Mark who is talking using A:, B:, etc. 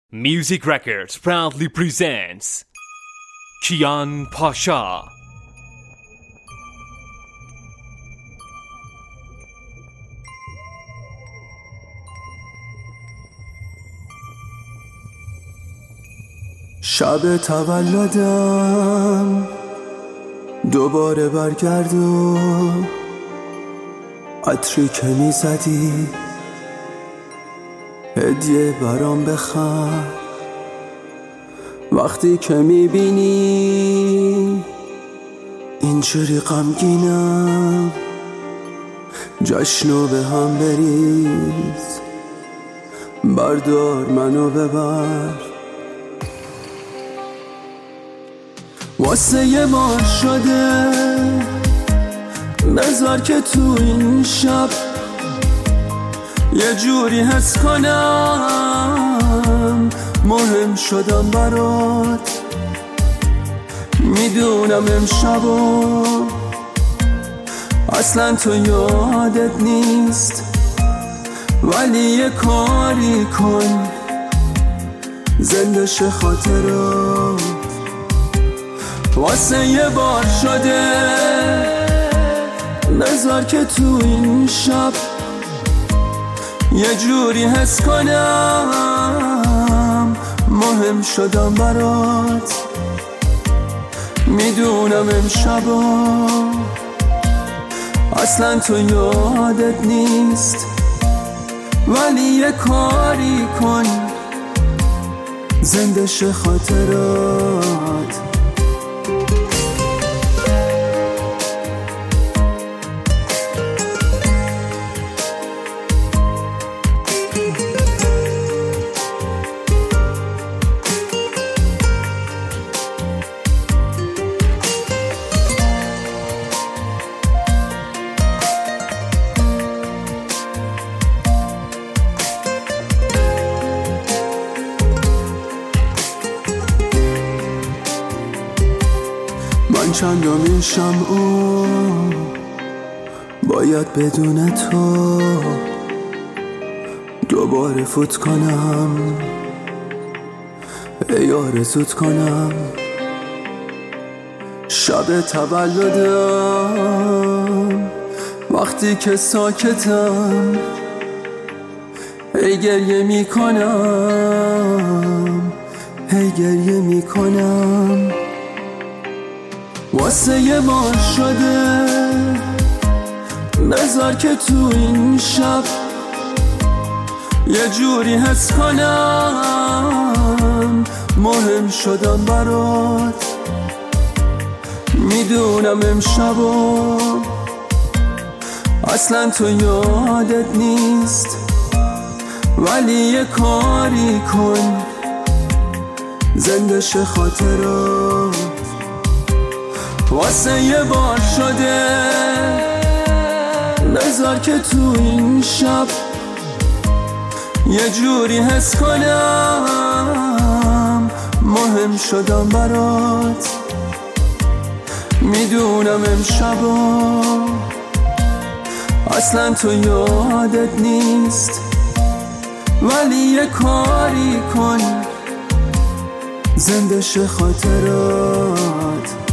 A: Music Records proudly presents Kian Pasha.
B: شب تولدم دوباره برگرد و عطری که میزدی هدیه برام بخر. وقتی که میبینی اینجوری غمگینم جشنو به هم بریز، بردار منو ببر. واسه یه بار شده نذار که تو این شب یه جوری حس کنم مهم شدم برات. میدونم امشبا اصلا تو یادت نیست، ولی یه کاری کن زنده شه خاطرات. واسه یه بار شده نذار که تو این شب یه جوری حس کنم مهم شدم برات. میدونم امشبا اصلا تو یادت نیست، ولی یه کاری کن زنده شه خاطرات. من چندمین شمعو باید بدون تو دوباره فوت کنم، ای آرزوت کنم. شب تولدم وقتی که ساکتم ای گریه میکنم، ای گریه میکنم. واسه یه بار شده نذار که تو این شب یه جوری حس کنم مهم شدم برات. میدونم امشبا اصلا تو یادت نیست، ولی یه کاری کن زنده شه خاطرات. واسه یه بار شده نذار که تو این شب یه جوری حس کنم مهم شدم برات. میدونم امشبا اصلا تو یادت نیست، ولی یه کاری کن زنده شه خاطرات.